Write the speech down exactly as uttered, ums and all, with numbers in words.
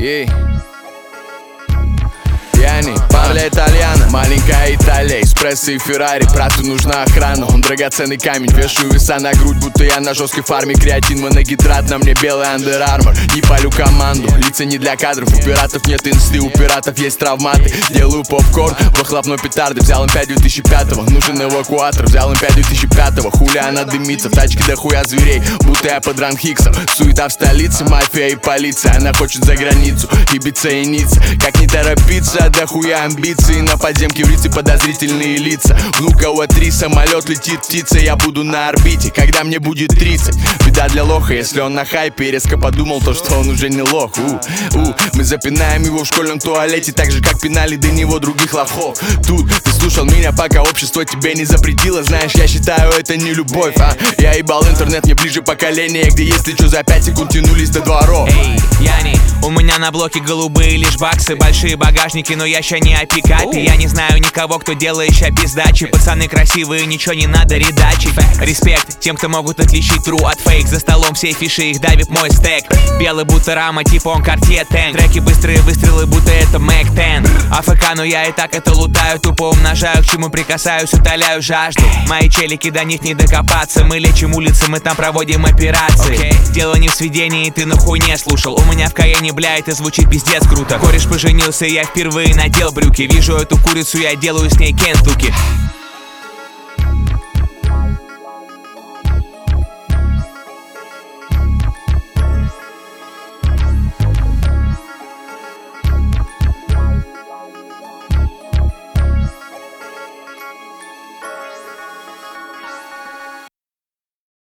Ей. Пьяни, парля итальяна, маленькая Италия, эспрессо и Феррари, брату нужна охрана. Он драгоценный камень, вешаю веса на грудь, будто я на жесткой фарме. Креатин, моногидрат, на мне белый Under Armour. Не палю команду, лица не для кадров. У пиратов нет инсты, у пиратов есть травматы. Делаю попкорн, выхлопной петарды. Взял эм пять две тысячи пятого, нужен эвакуатор. Взял эм пять две тысячи пятого, хуля она дымится. В тачке дохуя зверей, будто я под ранхиксом. Суета в столице, мафия и полиция. Она хочет за границу, Ибица и Ницца. Как не торопиться, дохуя амбиции. На подземке в Рице подозрительные лица. Внуково три, самолет летит птица. Я буду на орбите, когда мне будет тридцать. Беда для лоха, если он на хайпе. Резко подумал то, что он уже не лох. у, у, Мы запинаем его в школьном туалете, так же, как пинали до него других лохов. Тут ты слушал меня, пока общество тебе не запретило. Знаешь, я считаю, это не любовь, а я ебал интернет, мне ближе поколение, где если что за пять секунд тянулись до дворов. Эй, Яни, у меня на блоке голубые лишь баксы. Большие багажники, но я ща не о пикапе. Я не знаю никого, кто делает ща пиздачи. Пацаны красивые, ничего не надо редачить. Респект тем, кто могут отличить тру от фейк. За столом все фиши, их давит мой стек. Белый будто рама, типа он Cartier Tank. Треки быстрые выстрелы, будто это Мэг десять. АФК, но я и так это лутаю. Тупо умножаю, к чему прикасаюсь, утоляю жажду. Мои челики, до них не докопаться. Мы лечим улицы, мы там проводим операции. okay. Дело не в сведении, ты нахуй не слушал. У меня в Каене, бля, это звучит пиздец круто. Кореш поженился, я впервые надел брюки. Вижу эту курицу, я делаю с ней кентуки.